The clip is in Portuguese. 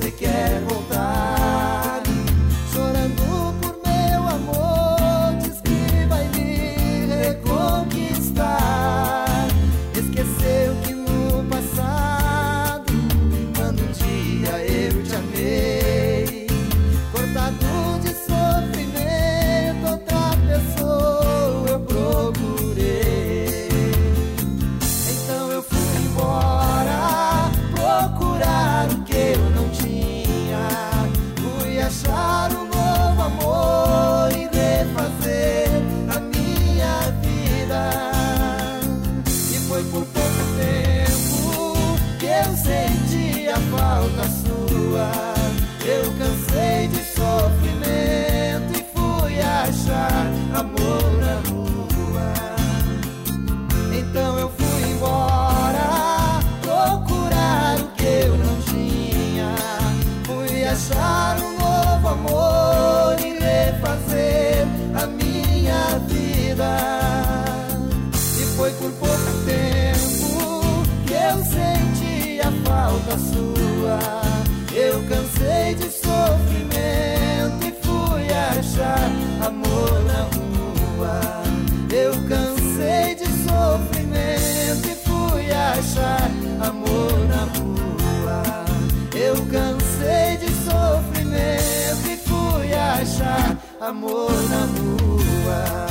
você quer voltar, chorando por meu amor, diz que vai me reconquistar. Esqueceu que no passado, quando um dia eu te amei, cortado de sofrimento, outra pessoa eu procurei. Então eu fui embora, procurar o que eu não tinha, fui achar um novo amor e refazer a minha vida. E foi por pouco tempo que eu senti a falta sua. Eu cansei de sofrimento e fui achar amor na rua. Então eu fui embora, procurar o que eu não tinha, fui achar um novo amor e refazer a minha vida. E foi por pouco tempo que eu senti a falta sua. Eu cansei de sofrimento e fui achar amor na rua. Eu cansei de sofrimento e fui achar amor na rua. Eu cansei de sofrimento e fui achar amor na rua.